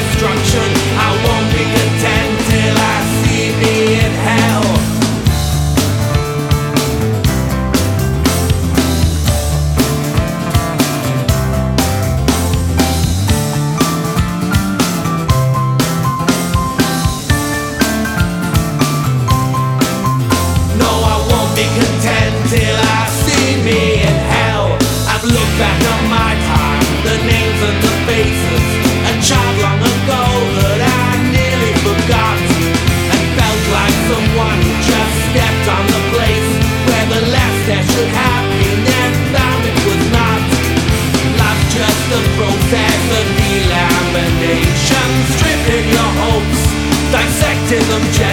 destruction. I won't be content till I see me in hell. No, I won't be content till I see me in hell. I've looked back on my time, the names and the faces, a child long ago that I nearly forgot, and felt like someone who just stepped on the place where the last there should have been and found it was not. Life's just a process of delamination, stripping your hopes, dissecting them.